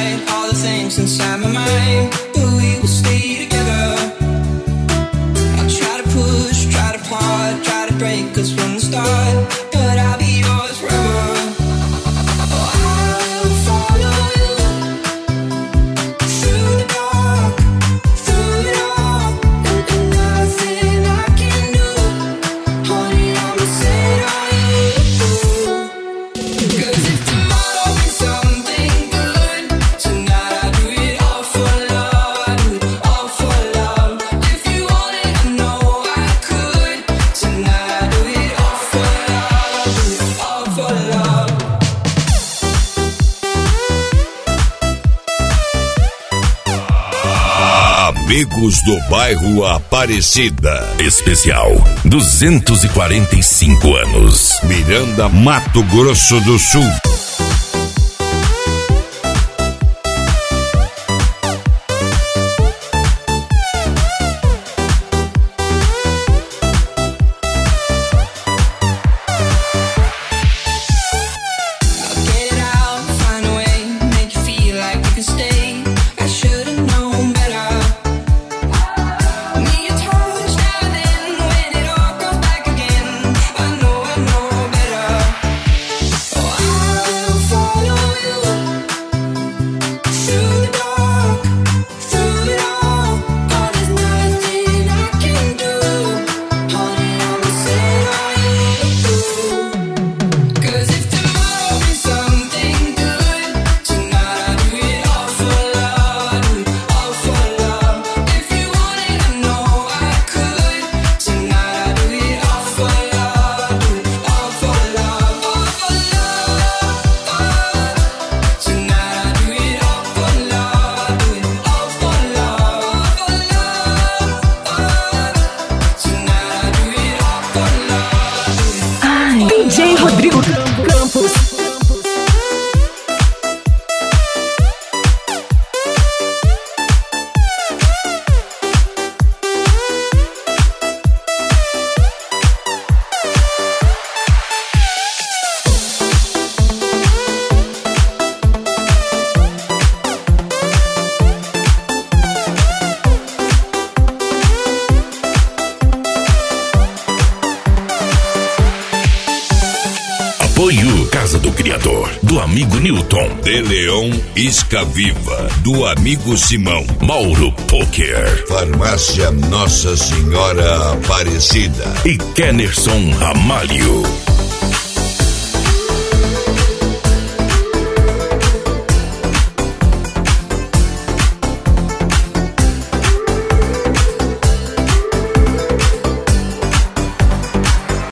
hide all the things inside my mind, but we will stay together. I'll try to push, try to part, try to break us from the start, but I'll be yours forever. Amigos do bairro Aparecida. Especial 245 anos. Miranda, Mato Grosso do Sul. Apoio Casa do Criador, do amigo Newton. De Leão Isca Viva, do amigo Simão. Mauro Poker. Farmácia Nossa Senhora Aparecida. E Kenerson Ramalho.